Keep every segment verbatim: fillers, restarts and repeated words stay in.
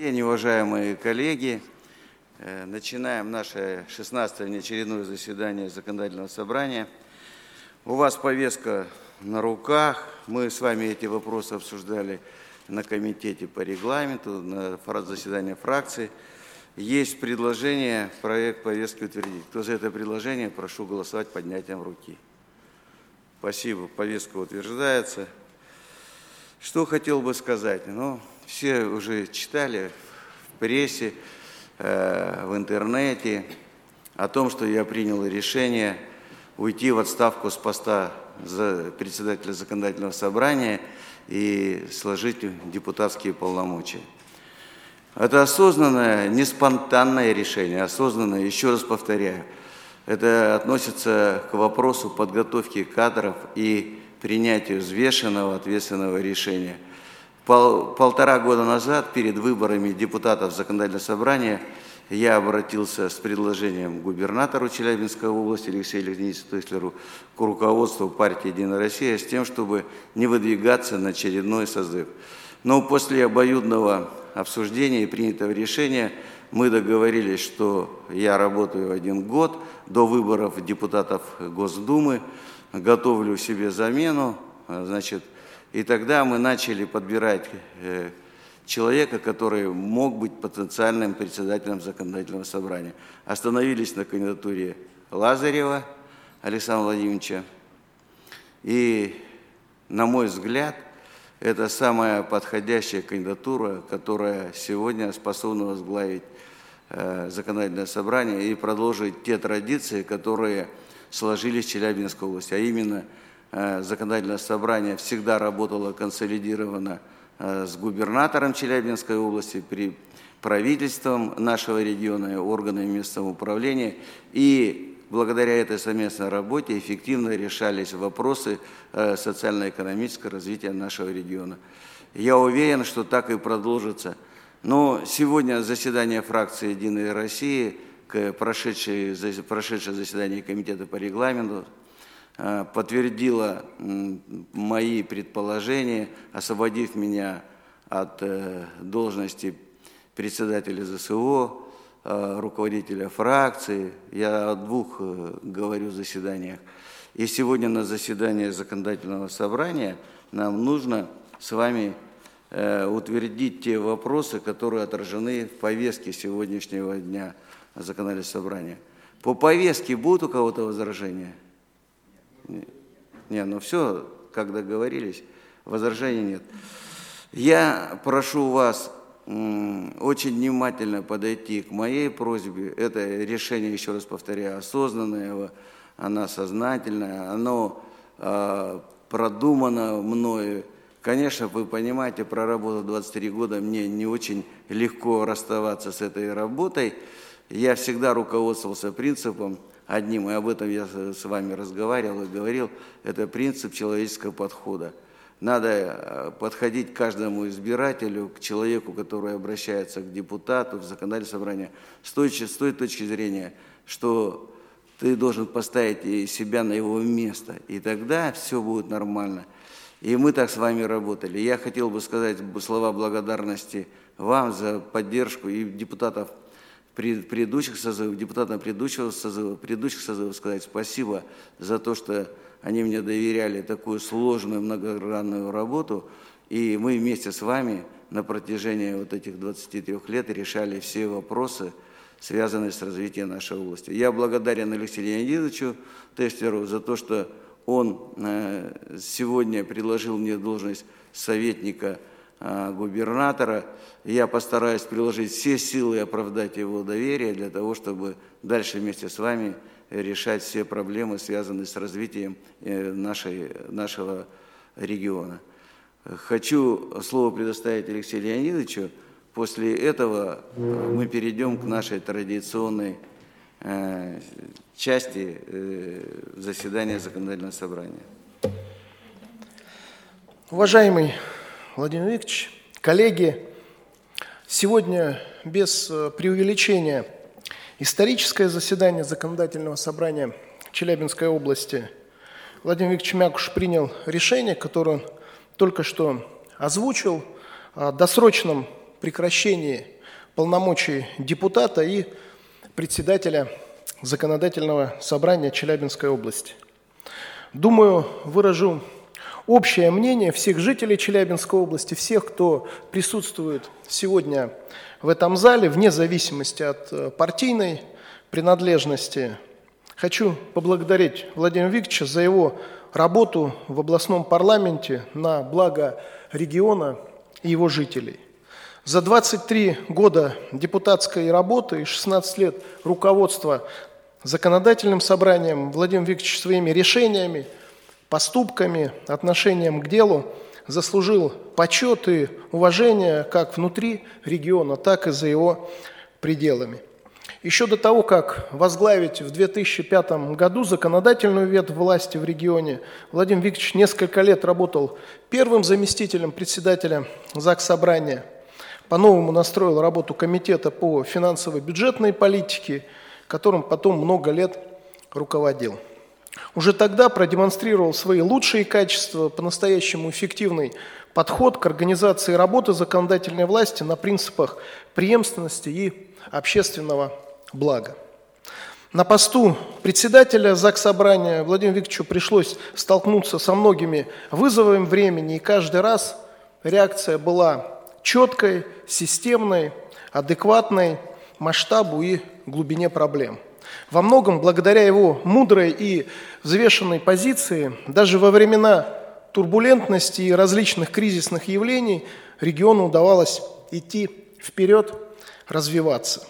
день, уважаемые коллеги. Начинаем наше шестнадцатое внеочередное заседание Законодательного собрания. У вас повестка на руках. Мы с вами эти вопросы обсуждали на комитете по регламенту, на заседании фракции. Есть предложение, проект повестки утвердить. Кто за это предложение, прошу голосовать поднятием руки. Спасибо, повестка утверждается. Что хотел бы сказать? Ну, все уже читали в прессе, э, в интернете о том, что я принял решение уйти в отставку с поста за председателя Законодательного собрания и сложить депутатские полномочия. Это осознанное, не спонтанное решение, осознанное, еще раз повторяю, это относится к вопросу подготовки кадров и принятию взвешенного, ответственного решения. Пол, полтора года назад, перед выборами депутатов Законодательного собрания, я обратился с предложением к губернатору Челябинской области Алексею Леонидовичу Тыслеру, к руководству партии «Единая Россия» с тем, чтобы не выдвигаться на очередной созыв. Но после обоюдного обсуждения и принятого решения мы договорились, что я работаю один год до выборов депутатов Госдумы, готовлю себе замену, значит, и тогда мы начали подбирать человека, который мог быть потенциальным председателем Законодательного собрания. Остановились на кандидатуре Лазарева Александра Владимировича. И, на мой взгляд, это самая подходящая кандидатура, которая сегодня способна возглавить э, Законодательное собрание и продолжить те традиции, которые сложились в Челябинской области. А именно, э, Законодательное собрание всегда работало консолидированно э, с губернатором Челябинской области, при правительством нашего региона, органами местного управления. И благодаря этой совместной работе эффективно решались вопросы э, социально-экономического развития нашего региона. Я уверен, что так и продолжится. Но сегодня заседание фракции «Единой России», прошедшее, прошедшее заседание комитета по регламенту, э, подтвердило э, мои предположения, освободив меня от э, должности председателя ЗСО, руководителя фракции. Я о двух говорю заседаниях. И сегодня на заседании Законодательного собрания нам нужно с вами утвердить те вопросы, которые отражены в повестке сегодняшнего дня Законодательного собрания. По повестке будут у кого-то возражения? Нет, ну все, как договорились, возражений нет. Я прошу вас очень внимательно подойти к моей просьбе. Это решение, еще раз повторяю, осознанное, оно сознательное, оно э, продумано мною. Конечно, вы понимаете, проработав двадцать три года, мне не очень легко расставаться с этой работой. Я всегда руководствовался принципом одним, и об этом я с вами разговаривал и говорил, это принцип человеческого подхода. Надо подходить к каждому избирателю, к человеку, который обращается к депутату, в законодательное собрание, с той, с той точки зрения, что ты должен поставить себя на его место, и тогда все будет нормально. И мы так с вами работали. Я хотел бы сказать слова благодарности вам за поддержку и депутатов предыдущих созывов, депутатам предыдущего созыва, предыдущих созывов сказать спасибо за то, что они мне доверяли такую сложную многогранную работу, и мы вместе с вами на протяжении вот этих двадцати трёх лет решали все вопросы, связанные с развитием нашей области. Я благодарен Алексею Леонидовичу Тыслеру за то, что он сегодня предложил мне должность советника губернатора. Я постараюсь приложить все силы и оправдать его доверие для того, чтобы дальше вместе с вами решать все проблемы, связанные с развитием нашей, нашего региона. Хочу слово предоставить Алексею Леонидовичу. После этого мы перейдем к нашей традиционной э, части э, заседания Законодательного собрания. Уважаемый Владимир Викторович, коллеги, сегодня без преувеличения историческое заседание Законодательного собрания Челябинской области. Владимир Викторович Мякуш принял решение, которое он только что озвучил, о досрочном прекращении полномочий депутата и председателя Законодательного собрания Челябинской области. Думаю, выражу общее мнение всех жителей Челябинской области, всех, кто присутствует сегодня в этом зале, вне зависимости от партийной принадлежности. Хочу поблагодарить Владимира Викторовича за его работу в областном парламенте на благо региона и его жителей. За двадцать три года депутатской работы и шестнадцать лет руководства законодательным собранием Владимир Викторович своими решениями, поступками, отношением к делу заслужил почет и уважение как внутри региона, так и за его пределами. Еще до того, как возглавить в две тысячи пятом году законодательную ветвь власти в регионе, Владимир Викторович несколько лет работал первым заместителем председателя Заксобрания, по-новому настроил работу комитета по финансово-бюджетной политике, которым потом много лет руководил. Уже тогда продемонстрировал свои лучшие качества, по-настоящему эффективный подход к организации работы законодательной власти на принципах преемственности и общественного блага. На посту председателя Заксобрания Владимиру Викторовичу пришлось столкнуться со многими вызовами времени, и каждый раз реакция была четкой, системной, адекватной масштабу и глубине проблем. Во многом, благодаря его мудрой и взвешенной позиции, даже во времена турбулентности и различных кризисных явлений региону удавалось идти вперед, развиваться.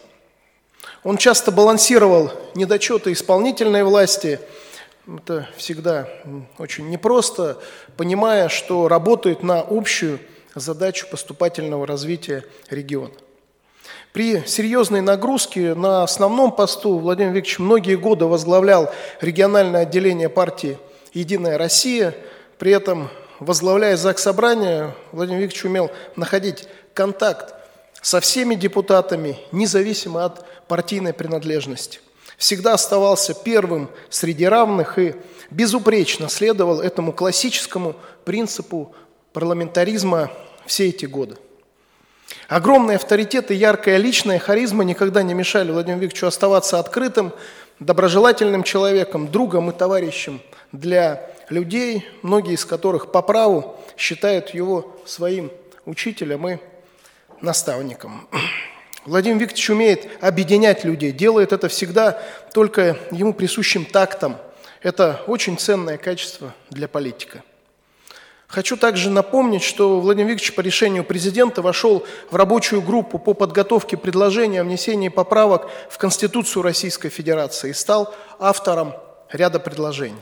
Он часто балансировал недочеты исполнительной власти, это всегда очень непросто, понимая, что работает на общую задачу поступательного развития региона. При серьезной нагрузке на основном посту Владимир Викторович многие годы возглавлял региональное отделение партии «Единая Россия». При этом, возглавляя Заксобрание, Владимир Викторович умел находить контакт со всеми депутатами, независимо от партийной принадлежности. Всегда оставался первым среди равных и безупречно следовал этому классическому принципу парламентаризма все эти годы. Огромный авторитет и яркая личная харизма никогда не мешали Владимиру Викторовичу оставаться открытым, доброжелательным человеком, другом и товарищем для людей, многие из которых по праву считают его своим учителем и наставником. Владимир Викторович умеет объединять людей, делает это всегда только ему присущим тактом. Это очень ценное качество для политика. Хочу также напомнить, что Владимир Викторович по решению президента вошел в рабочую группу по подготовке предложения о внесении поправок в Конституцию Российской Федерации и стал автором ряда предложений.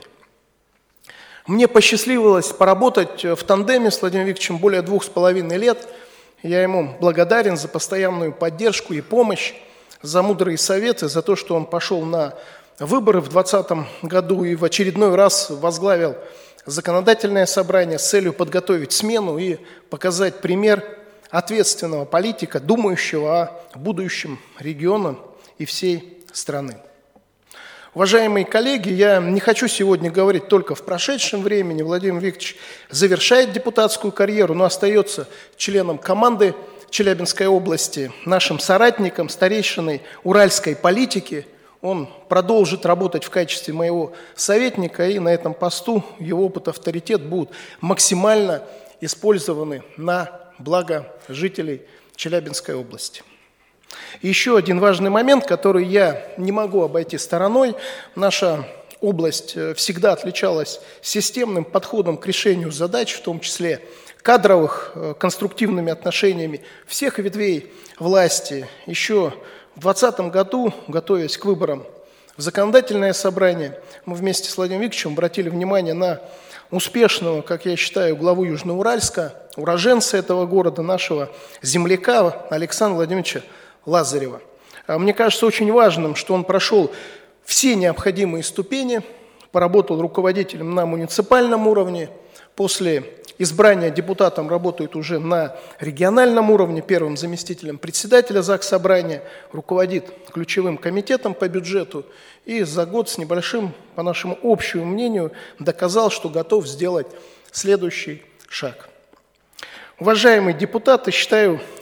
Мне посчастливилось поработать в тандеме с Владимиром Викторовичем более двух с половиной лет. Я ему благодарен за постоянную поддержку и помощь, за мудрые советы, за то, что он пошел на выборы в двадцатом году и в очередной раз возглавил законодательное собрание с целью подготовить смену и показать пример ответственного политика, думающего о будущем региона и всей страны. Уважаемые коллеги, я не хочу сегодня говорить только в прошедшем времени. Владимир Викторович завершает депутатскую карьеру, но остается членом команды Челябинской области, нашим соратником, старейшиной уральской политики. Он продолжит работать в качестве моего советника, и на этом посту его опыт, авторитет будут максимально использованы на благо жителей Челябинской области. Еще один важный момент, который я не могу обойти стороной. Наша область всегда отличалась системным подходом к решению задач, в том числе кадровых, конструктивными отношениями всех ветвей власти. Еще в двадцатом году, готовясь к выборам в законодательное собрание, мы вместе с Владимиром Викторовичем обратили внимание на успешного, как я считаю, главу Южноуральска, уроженца этого города, нашего земляка Александра Владимировича Лазарева. Мне кажется очень важным, что он прошел все необходимые ступени, поработал руководителем на муниципальном уровне, после избрания депутатом работает уже на региональном уровне, первым заместителем председателя Заксобрания, руководит ключевым комитетом по бюджету и за год с небольшим, по нашему общему мнению, доказал, что готов сделать следующий шаг. Уважаемые депутаты, считаю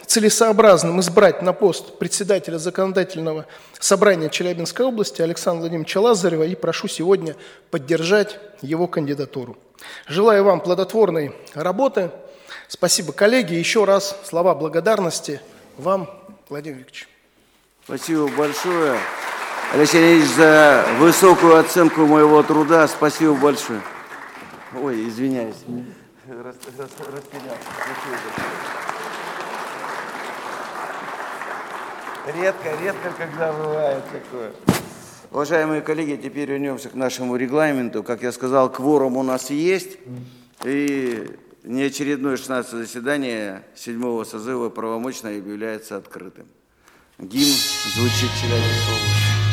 целесообразным избрать на пост председателя Законодательного собрания Челябинской области Александра Владимировича Лазарева и прошу сегодня поддержать его кандидатуру. Желаю вам плодотворной работы. Спасибо, коллеги. Еще раз слова благодарности вам, Владимир Викторович. Спасибо большое, Алексей Леонидович, за высокую оценку моего труда. Спасибо большое. Ой, извиняюсь. Рас, рас, редко, редко, когда бывает такое. Уважаемые коллеги, теперь вернемся к нашему регламенту. Как я сказал, кворум у нас есть. И неочередное шестнадцатое заседание седьмого созыва правомочно объявляется открытым. Гимн звучит Челябинской области.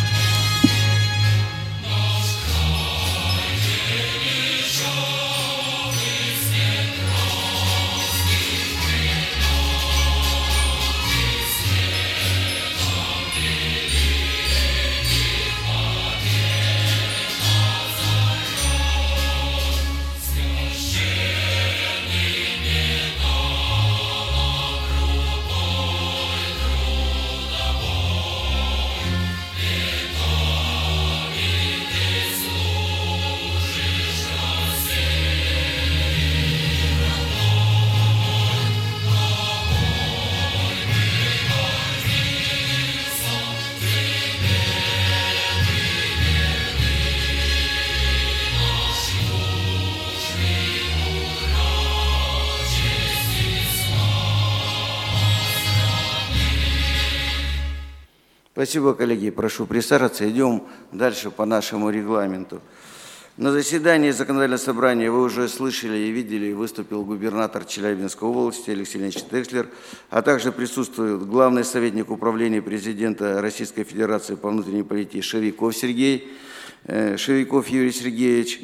Спасибо, коллеги. Прошу присаживаться. Идем дальше по нашему регламенту. На заседании Законодательного собрания вы уже слышали и видели, выступил губернатор Челябинской области Алексей Леонидович Текслер, а также присутствует главный советник управления президента Российской Федерации по внутренней политике Шевиков Сергей, Шевиков Юрий Сергеевич.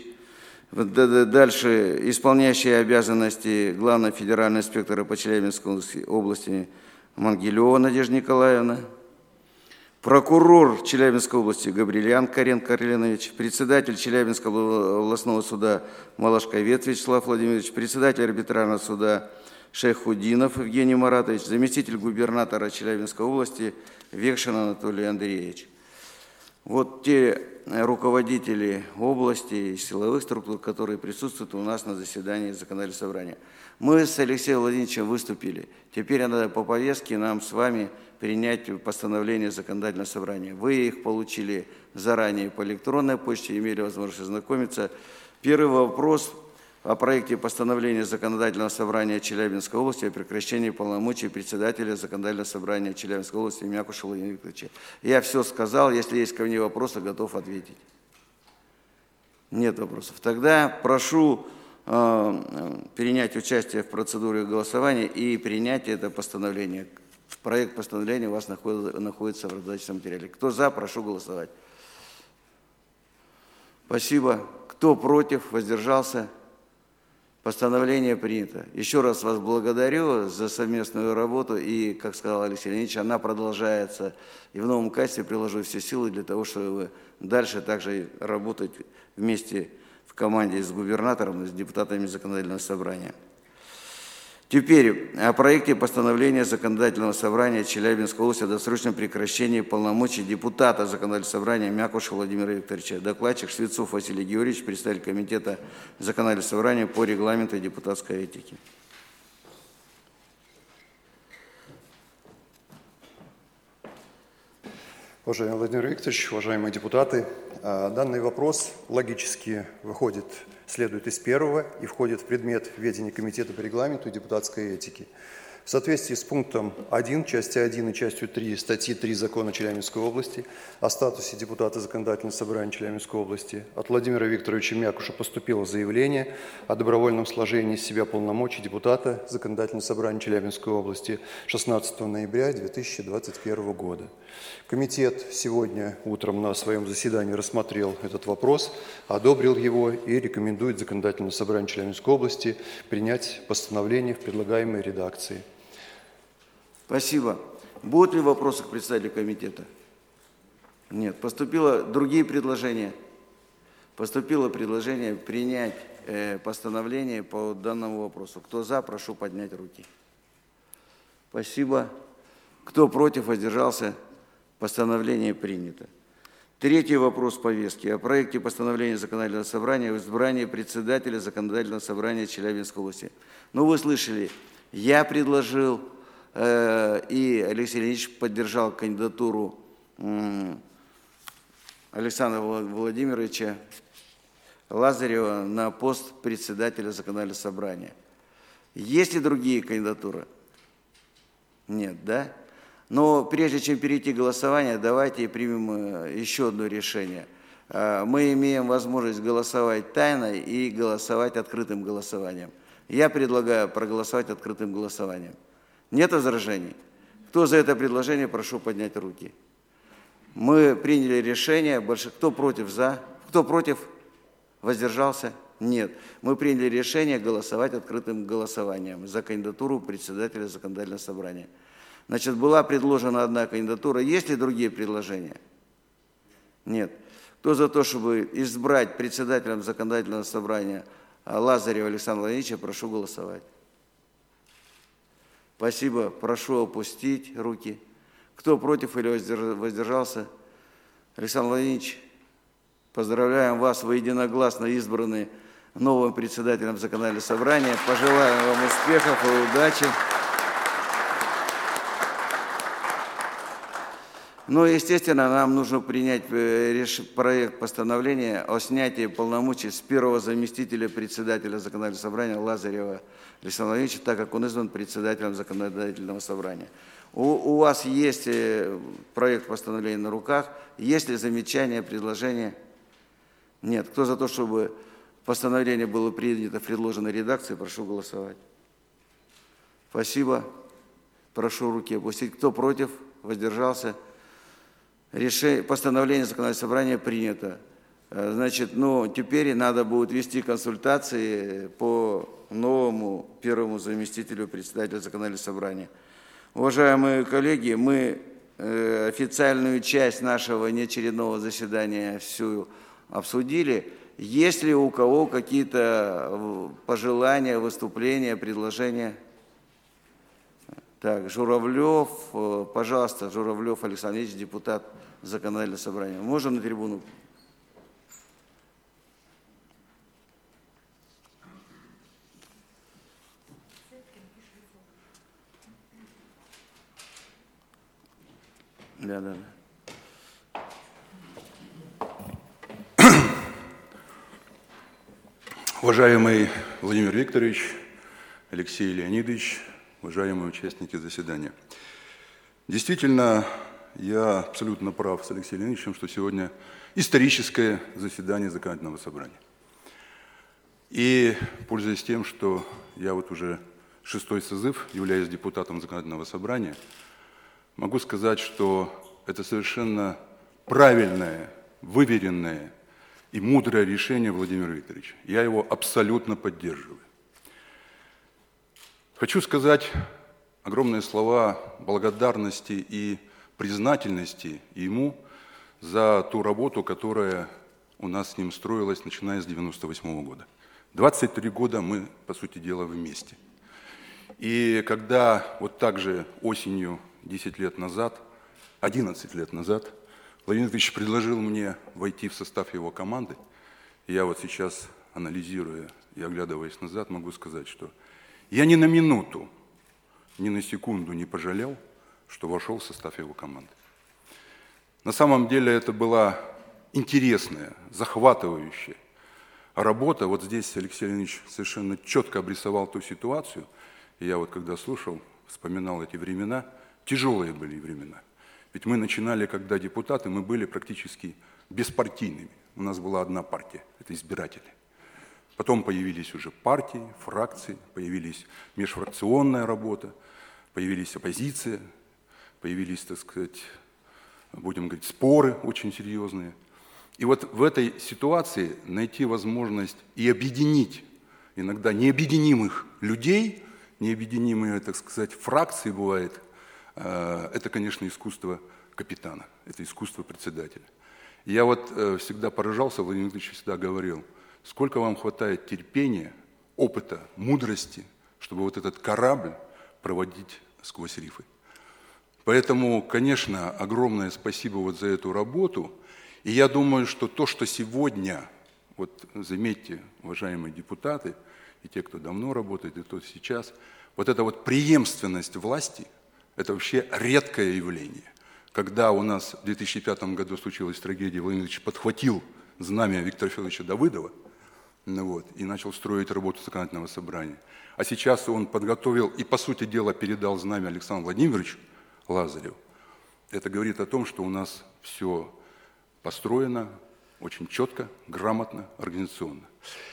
Дальше исполняющий обязанности главного федерального инспектора по Челябинской области Мангелева Надежда Николаевна. Прокурор Челябинской области Габрилиан Карен Карленович, председатель Челябинского областного суда Малашковец Вячеслав Владимирович, председатель арбитражного суда Шейхудинов Евгений Маратович, заместитель губернатора Челябинской области Векшин Анатолий Андреевич. Вот те руководители области и силовых структур, которые присутствуют у нас на заседании Законодательного собрания. Мы с Алексеем Владимировичем выступили. Теперь надо по повестке нам с вами принять постановление Законодательного собрания. Вы их получили заранее по электронной почте, имели возможность ознакомиться. Первый вопрос о проекте постановления Законодательного собрания Челябинской области о прекращении полномочий председателя Законодательного собрания Челябинской области Мякуша Владимира Викторовича. Я все сказал, если есть ко мне вопросы, готов ответить. Нет вопросов. Тогда прошу э, принять участие в процедуре голосования и принять это постановление. Проект постановления у вас находится в раздаточном материале. Кто за, прошу голосовать. Спасибо. Кто против, воздержался? Постановление принято. Еще раз вас благодарю за совместную работу. И, как сказал Алексей Леонидович, она продолжается. И в новом качестве приложу все силы для того, чтобы дальше также работать вместе в команде с губернатором и с депутатами Законодательного собрания. Теперь о проекте постановления Законодательного собрания Челябинской области о досрочном прекращении полномочий депутата Законодательного собрания Мякуша Владимира Викторовича. Докладчик Швецов Василий Георгиевич, представитель комитета Законодательного собрания по регламенту и депутатской этике. Уважаемый Владимир Викторович, уважаемые депутаты, данный вопрос логически выходит, следует из первого и входит в предмет ведения Комитета по регламенту и депутатской этики. В соответствии с пунктом один, части один и частью три статьи три Закона Челябинской области о статусе депутата Законодательного собрания Челябинской области от Владимира Викторовича Мякуша поступило заявление о добровольном сложении из себя полномочий депутата Законодательного собрания Челябинской области шестнадцатого ноября две тысячи двадцать первого года. Комитет сегодня утром на своем заседании рассмотрел этот вопрос, одобрил его и рекомендует Законодательному собранию Челябинской области принять постановление в предлагаемой редакции. Спасибо. Будут ли вопросы к председателю комитета? Нет. Поступило другие предложения? Поступило предложение принять э, постановление по данному вопросу. Кто за, прошу поднять руки. Спасибо. Кто против, воздержался? Постановление принято. Третий вопрос повестки о проекте постановления Законодательного собрания о избрании председателя Законодательного собрания Челябинской области. Ну, вы слышали, я предложил, э, и Алексей Леонидович поддержал кандидатуру э, Александра Владимировича Лазарева на пост председателя Законодательного собрания. Есть ли другие кандидатуры? Нет, да? Но прежде чем перейти к голосованию, давайте примем еще одно решение. Мы имеем возможность голосовать тайно и голосовать открытым голосованием. Я предлагаю проголосовать открытым голосованием. Нет возражений? Кто за это предложение, прошу поднять руки. Мы приняли решение. Кто против? За? Кто против? Воздержался? Нет. Мы приняли решение голосовать открытым голосованием за кандидатуру председателя Законодательного собрания. Значит, была предложена одна кандидатура. Есть ли другие предложения? Нет. Кто за то, чтобы избрать председателем Законодательного собрания Лазарева Александра Владимировича, прошу голосовать. Спасибо. Прошу опустить руки. Кто против или воздержался? Александр Владимирович, поздравляем вас, вы единогласно избраны новым председателем Законодательного собрания. Пожелаем вам успехов и удачи. Ну, естественно, нам нужно принять проект постановления о снятии полномочий с первого заместителя председателя Законодательного собрания Лазарева Александра Владимировича, так как он избран председателем Законодательного собрания. У, у вас есть проект постановления на руках. Есть ли замечания, предложения? Нет. Кто за то, чтобы постановление было принято в предложенной редакции, прошу голосовать. Спасибо. Прошу руки опустить. Кто против? Воздержался? Решение, постановление Законодательного собрания принято. Значит, ну, теперь надо будет вести консультации по новому первому заместителю председателя Законодательного собрания. Уважаемые коллеги, мы э, официальную часть нашего неочередного заседания всю обсудили. Есть ли у кого какие-то пожелания, выступления, предложения? Так, Журавлев, пожалуйста, Журавлев Александр Ильич, депутат Законодательного собрания. Можем на трибуну? Да, да, да. Уважаемый Владимир Викторович, Алексей Леонидович, уважаемые участники заседания. Действительно, я абсолютно прав с Алексеем Леонидовичем, что сегодня историческое заседание Законодательного собрания. И, пользуясь тем, что я вот уже шестой созыв, являюсь депутатом Законодательного собрания, могу сказать, что это совершенно правильное, выверенное и мудрое решение Владимира Викторовича. Я его абсолютно поддерживаю. Хочу сказать огромные слова благодарности и признательности ему за ту работу, которая у нас с ним строилась, начиная с девяносто восьмого года. двадцать три года мы, по сути дела, вместе. И когда вот так же осенью, десять лет назад, одиннадцать лет назад, Владимир Викторович предложил мне войти в состав его команды, и я вот сейчас, анализируя и оглядываясь назад, могу сказать, что я ни на минуту, ни на секунду не пожалел, что вошел в состав его команды. На самом деле это была интересная, захватывающая работа. Вот здесь Алексей Леонидович совершенно четко обрисовал ту ситуацию. И я вот когда слушал, вспоминал эти времена, тяжелые были времена. Ведь мы начинали, когда депутаты, мы были практически беспартийными. У нас была одна партия, это избиратели. Потом появились уже партии, фракции, появились межфракционная работа, появились оппозиция, появились, так сказать, будем говорить, споры очень серьезные. И вот в этой ситуации найти возможность и объединить иногда необъединимых людей, необъединимые, так сказать, фракции бывает, это, конечно, искусство капитана, это искусство председателя. Я вот всегда поражался, Владимир Ильич всегда говорил, сколько вам хватает терпения, опыта, мудрости, чтобы вот этот корабль проводить сквозь рифы. Поэтому, конечно, огромное спасибо вот за эту работу. И я думаю, что то, что сегодня, вот заметьте, уважаемые депутаты, и те, кто давно работает, и кто сейчас, вот эта вот преемственность власти, это вообще редкое явление. Когда у нас в две тысячи пятом году случилась трагедия, Владимир Ильич подхватил знамя Виктора Федоровича Давыдова, ну вот, и начал строить работу законодательного собрания. А сейчас он подготовил и, по сути дела, передал знамя Александру Владимировичу Лазареву. Это говорит о том, что у нас все построено очень четко, грамотно, организационно.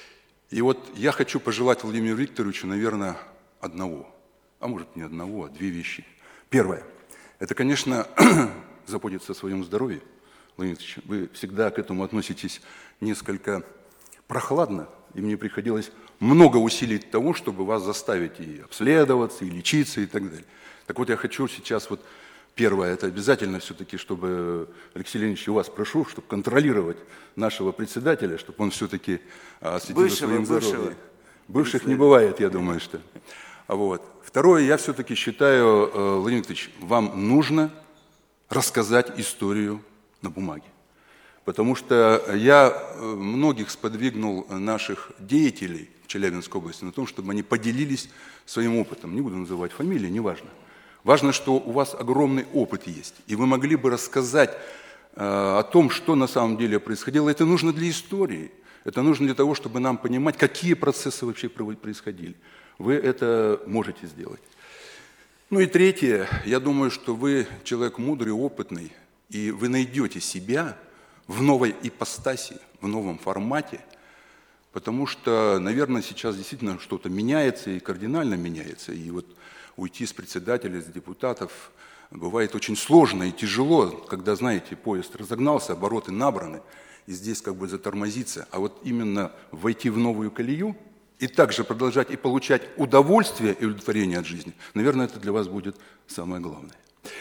И вот я хочу пожелать Владимиру Викторовичу, наверное, одного, а может не одного, а две вещи. Первое. Это, конечно, заботиться о своем здоровье. Владимир Ильич, вы всегда к этому относитесь несколько прохладно, и мне приходилось много усилий для того, чтобы вас заставить и обследоваться, и лечиться, и так далее. Так вот, я хочу сейчас, вот первое, это обязательно все-таки, чтобы, Алексей Леонидович, у вас прошу, чтобы контролировать нашего председателя, чтобы он все-таки следил за своим здоровьем. Бывших не бывает, я думаю, что. Вот. Второе, я все-таки считаю, Владимир Викторович, вам нужно рассказать историю на бумаге. Потому что я многих сподвигнул наших деятелей в Челябинской области на том, чтобы они поделились своим опытом. Не буду называть фамилии, неважно. Важно, что у вас огромный опыт есть, и вы могли бы рассказать э, о том, что на самом деле происходило. Это нужно для истории, это нужно для того, чтобы нам понимать, какие процессы вообще происходили. Вы это можете сделать. Ну и третье, я думаю, что вы человек мудрый, опытный, и вы найдете себя в новой ипостаси, в новом формате, потому что, наверное, сейчас действительно что-то меняется и кардинально меняется. И вот уйти с председателя, с депутатов бывает очень сложно и тяжело, когда, знаете, поезд разогнался, обороты набраны, и здесь как бы затормозиться. А вот именно войти в новую колею и также продолжать и получать удовольствие и удовлетворение от жизни, наверное, это для вас будет самое главное.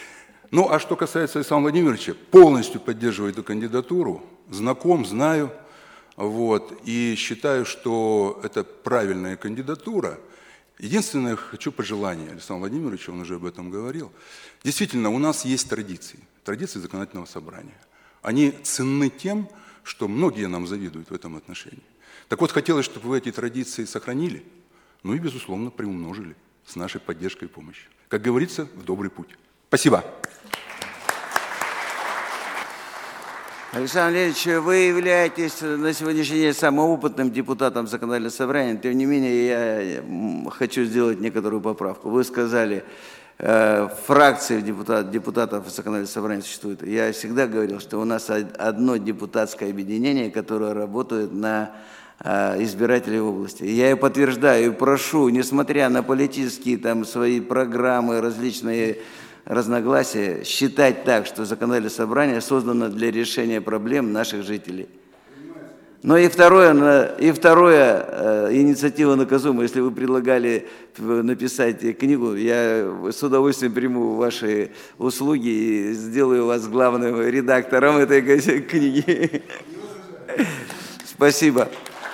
Ну, а что касается Александра Владимировича, полностью поддерживаю эту кандидатуру, знаком, знаю, вот, и считаю, что это правильная кандидатура. Единственное, хочу пожелание Александру Владимировичу, он уже об этом говорил. Действительно, у нас есть традиции, традиции законодательного собрания. Они ценны тем, что многие нам завидуют в этом отношении. Так вот, хотелось, чтобы вы эти традиции сохранили, ну и, безусловно, приумножили с нашей поддержкой и помощью. Как говорится, в добрый путь. Спасибо. Александр Леонидович, вы являетесь на сегодняшний день самым опытным депутатом законодательного собрания. Тем не менее, я хочу сделать некоторую поправку. Вы сказали, э, фракции депутат, депутатов законодательного собрания существует. Я всегда говорил, что у нас одно депутатское объединение, которое работает на э, избирателей в области. Я и подтверждаю, и прошу, несмотря на политические там, свои программы, различные разногласия, считать так, что законодательное собрание создано для решения проблем наших жителей. Но и второе, и второе инициатива наказуема. Если вы предлагали написать книгу, я с удовольствием приму ваши услуги и сделаю вас главным редактором этой книги. Спасибо.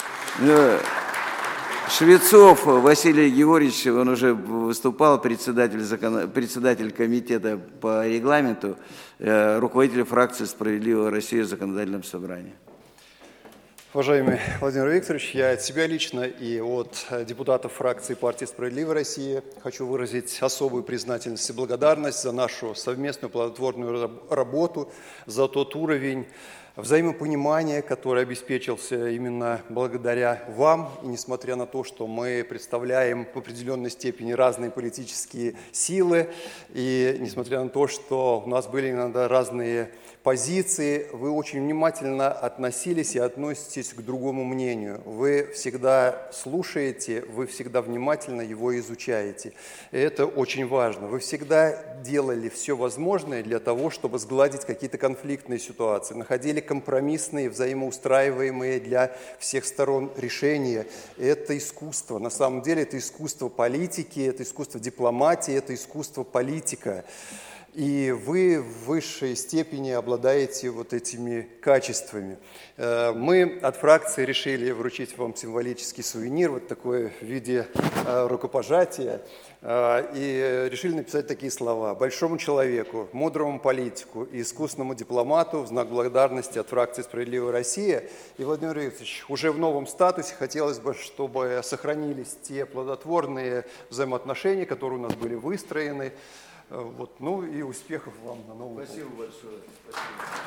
Швецов Василий Георгиевич, он уже выступал, председатель, закон... председатель комитета по регламенту, э, руководитель фракции «Справедливая Россия» в законодательном собрании. Уважаемый Владимир Викторович, я от себя лично и от депутатов фракции партии «Справедливая Россия» хочу выразить особую признательность и благодарность за нашу совместную плодотворную работу, за тот уровень взаимопонимание, которое обеспечился именно благодаря вам, и несмотря на то, что мы представляем в определенной степени разные политические силы, и несмотря на то, что у нас были иногда разные позиции, вы очень внимательно относились и относитесь к другому мнению. Вы всегда слушаете, вы всегда внимательно его изучаете. И это очень важно. Вы всегда делали все возможное для того, чтобы сгладить какие-то конфликтные ситуации, находили компромиссные, взаимоустраиваемые для всех сторон решения. Это искусство. На самом деле это искусство политики, это искусство дипломатии, это искусство политика. И вы в высшей степени обладаете вот этими качествами. Мы от фракции решили вручить вам символический сувенир, вот такой в виде рукопожатия, и решили написать такие слова: «Большому человеку, мудрому политику и искусному дипломату в знак благодарности от фракции «Справедливая Россия». И, Владимир Викторович, уже в новом статусе хотелось бы, чтобы сохранились те плодотворные взаимоотношения, которые у нас были выстроены. Вот, ну и успехов вам на новом году. Спасибо большое. Спасибо.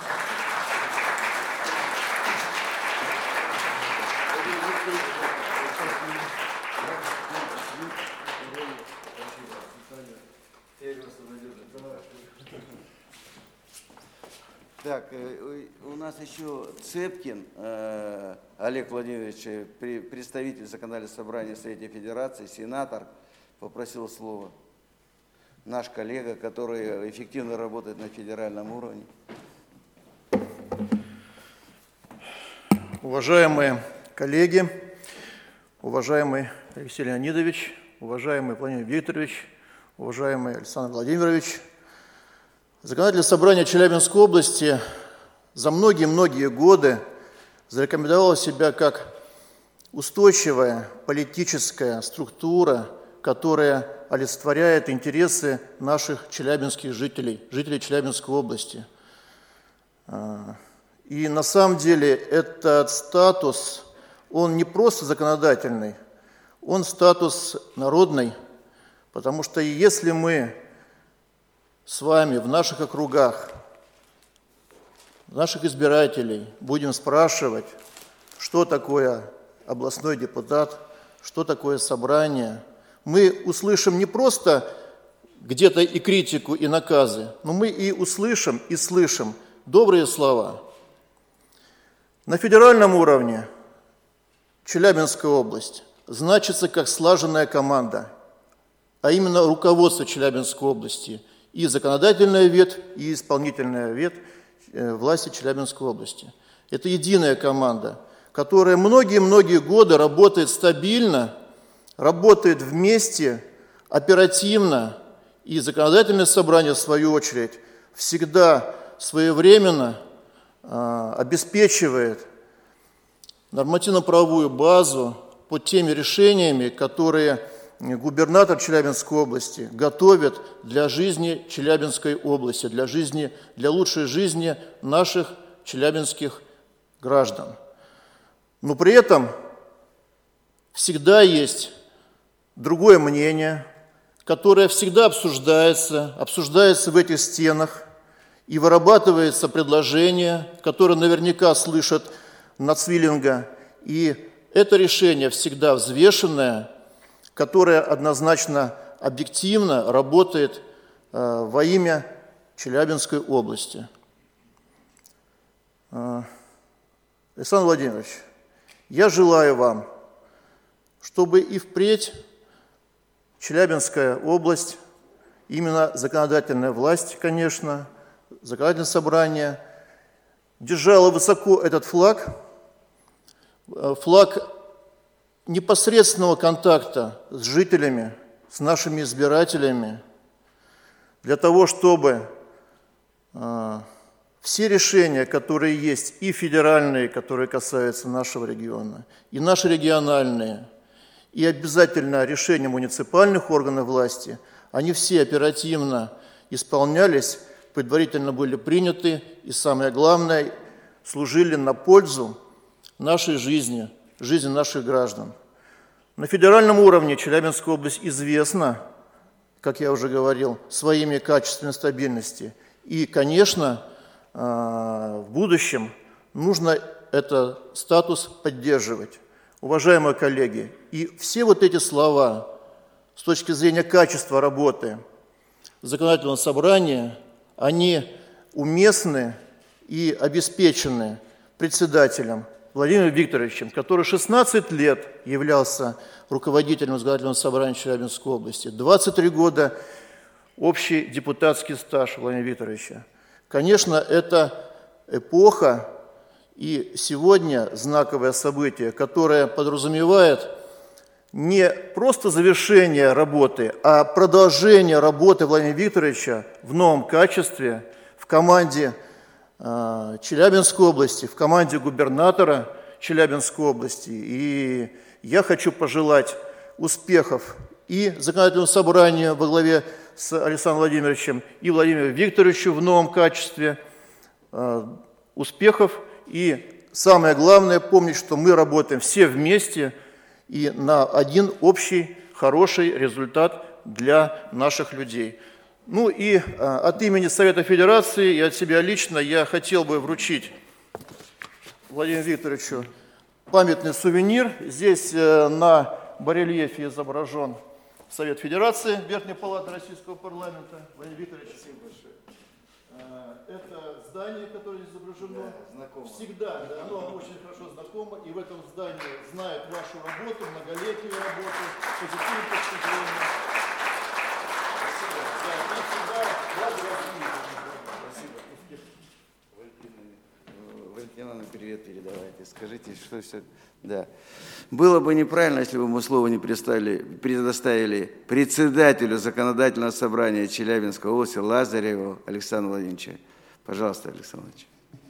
Так, у нас еще Цепкин Олег Владимирович, представитель Законодательного собрания Совета Федерации, сенатор, попросил слова. Наш коллега, который эффективно работает на федеральном уровне. Уважаемые коллеги, уважаемый Алексей Леонидович, уважаемый Владимир Викторович, уважаемый Александр Владимирович, Законодательное собрание Челябинской области за многие-многие годы зарекомендовало себя как устойчивая политическая структура, которая олицетворяет интересы наших челябинских жителей, жителей Челябинской области. И на самом деле этот статус, он не просто законодательный, он статус народный, потому что если мы с вами в наших округах, наших избирателей будем спрашивать, что такое областной депутат, что такое собрание, мы услышим не просто где-то и критику, и наказы, но мы и услышим, и слышим добрые слова. На федеральном уровне Челябинская область значится как слаженная команда, а именно руководство Челябинской области, и законодательная ветвь, и исполнительная ветвь власти Челябинской области. Это единая команда, которая многие-многие годы работает стабильно, работает вместе, оперативно, и законодательное собрание, в свою очередь, всегда своевременно э, обеспечивает нормативно-правовую базу под теми решениями, которые губернатор Челябинской области готовит для жизни Челябинской области, для жизни, для лучшей жизни наших челябинских граждан. Но при этом всегда есть другое мнение, которое всегда обсуждается, обсуждается в этих стенах, и вырабатывается предложение, которое наверняка слышат Нацвиллинга, и это решение всегда взвешенное, которое однозначно объективно работает э, во имя Челябинской области. Э, Александр Владимирович, я желаю вам, чтобы и впредь Челябинская область, именно законодательная власть, конечно, законодательное собрание, держала высоко этот флаг, флаг непосредственного контакта с жителями, с нашими избирателями, для того, чтобы э, все решения, которые есть, и федеральные, которые касаются нашего региона, и наши региональные, и обязательно решения муниципальных органов власти, они все оперативно исполнялись, предварительно были приняты, и самое главное, служили на пользу нашей жизни, жизни наших граждан. На федеральном уровне Челябинская область известна, как я уже говорил, своими качествами стабильности. И, конечно, в будущем нужно этот статус поддерживать. Уважаемые коллеги, и все вот эти слова с точки зрения качества работы законодательного собрания, они уместны и обеспечены председателем Владимиром Викторовичем, который шестнадцать лет являлся руководителем законодательного собрания Челябинской области, двадцать три года общий депутатский стаж Владимира Викторовича. Конечно, это эпоха и сегодня знаковое событие, которое подразумевает не просто завершение работы, а продолжение работы Владимира Викторовича в новом качестве в команде э, Челябинской области, в команде губернатора Челябинской области. И я хочу пожелать успехов и законодательному собранию во главе с Александром Владимировичем, и Владимиру Викторовичу в новом качестве, э, успехов. И самое главное, помнить, что мы работаем все вместе и на один общий хороший результат для наших людей. Ну и а, от имени Совета Федерации и от себя лично я хотел бы вручить Владимиру Викторовичу памятный сувенир. Здесь э, на барельефе изображен Совет Федерации, Верхняя палата Российского парламента. Владимир Викторович, спасибо большое. Это здание, которое изображено, да, всегда, да, оно очень хорошо знакомо, и в этом здании знают вашу работу, многолетнюю работу, позитивную точку зрения. Спасибо. Да, и всегда рады вас видеть. Спасибо. Валентина, привет передавайте. Скажите, что все... Да. Было бы неправильно, если бы мы слово не предоставили, предоставили председателю Законодательного собрания Челябинской области Лазареву Александру Владимировичу. Пожалуйста, Александр Владимирович.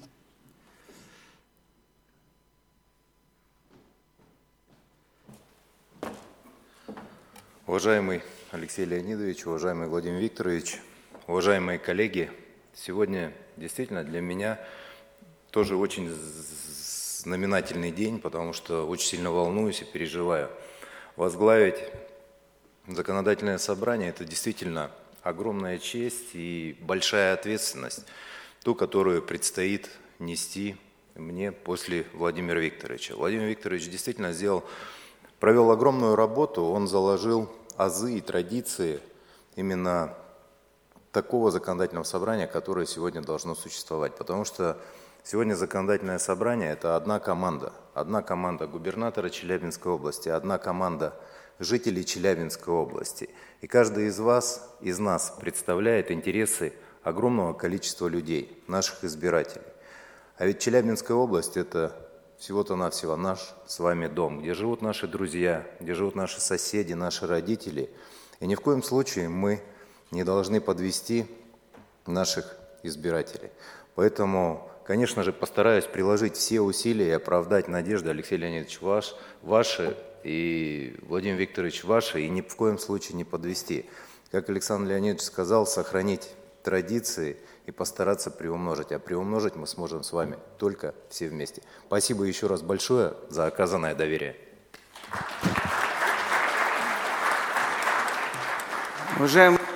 Уважаемый Алексей Леонидович, уважаемый Владимир Викторович, уважаемые коллеги, сегодня действительно для меня тоже очень знаменательный день, потому что очень сильно волнуюсь и переживаю. Возглавить законодательное собрание – это действительно огромная честь и большая ответственность, ту, которую предстоит нести мне после Владимира Викторовича. Владимир Викторович действительно сделал, провел огромную работу, он заложил азы и традиции именно такого законодательного собрания, которое сегодня должно существовать. Потому что сегодня законодательное собрание – это одна команда. Одна команда губернатора Челябинской области, одна команда жителей Челябинской области. И каждый из вас, из нас представляет интересы огромного количества людей, наших избирателей. А ведь Челябинская область – это всего-то навсего наш с вами дом, где живут наши друзья, где живут наши соседи, наши родители. И ни в коем случае мы не должны подвести наших избирателей. Поэтому, конечно же, постараюсь приложить все усилия и оправдать надежды, Алексей Леонидович, ваш, ваши и Владимир Викторович ваши, и ни в коем случае не подвести. Как Александр Леонидович сказал, сохранить традиции и постараться приумножить. А приумножить мы сможем с вами только все вместе. Спасибо еще раз большое за оказанное доверие. Уважаемые